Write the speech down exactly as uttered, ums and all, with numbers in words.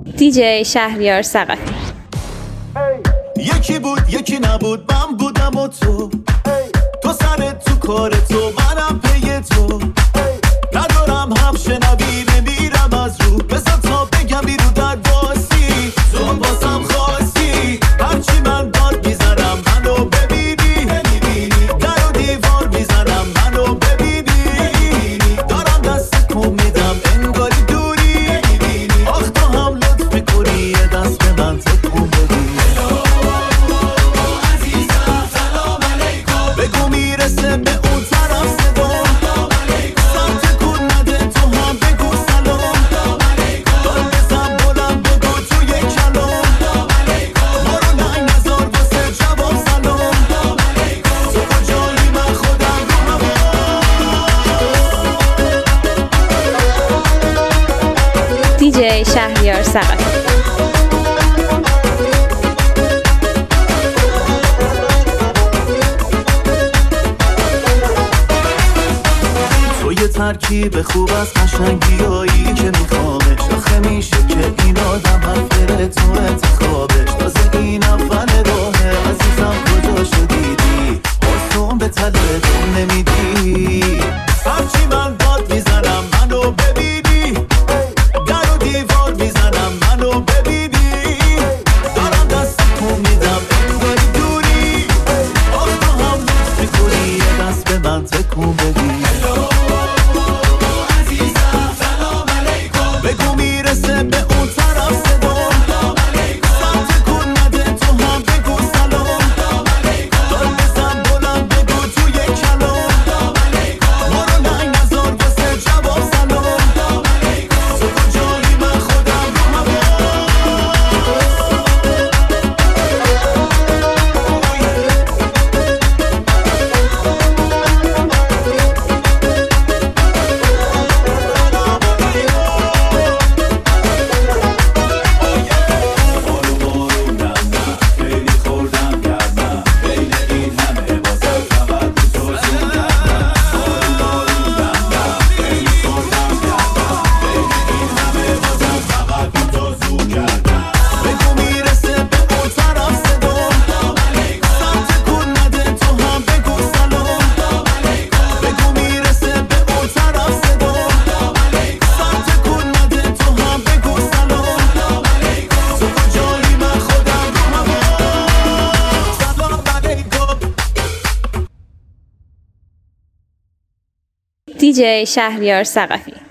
دیجی شهریار ثقفی. یکی بود یکی نبود، من بودم و تو، تو سرت تو کار تو، منم پی تو، ندارم هم شنوی نمیرم از رو، بذار تا بگم بیرو در باسی، تو بازم خواستی، هرچی من داد میزنم منو ببینی، در و دیوار میزنم منو ببینی، دارم دست کن میدم انگاری دوری، آخ تو هم لطف میکنی یه دست به من تکون بدی. بگو میرسه به اون طرف صدا، سر تکون نده تو هم بگو سلام، دار بزن بلند بگو توی کلام، ما رو ننگ نزار واسه جواب سلام، تو کجایی من خودم رو هوا. دیجی شهریار ثقفی. ترکیب خوب از قشنگیایی که میخوامش، آخه میشه که این آدم حرفه تو انتخابش، تازه این اول راهه عزیزم کجا شدیدی، آسون به تله تو نمیدی، هرچی من داد میزنم منو ببینی، در و دیوار میزنم منو ببینی، دارم دست کن میدم انگاری دوری، آخ تو هم لطف میکنی یه دست به من تکون بدی. بگو میرسه به اون طرف صدا، سر تکون نده تو هم بگو سلام، دار بزن بلند بگو توی کلام، ما رو ننگ نزار واسه جواب سلام، تو کجایی من خودم رو هوا. دیجی شهریار ثقفی.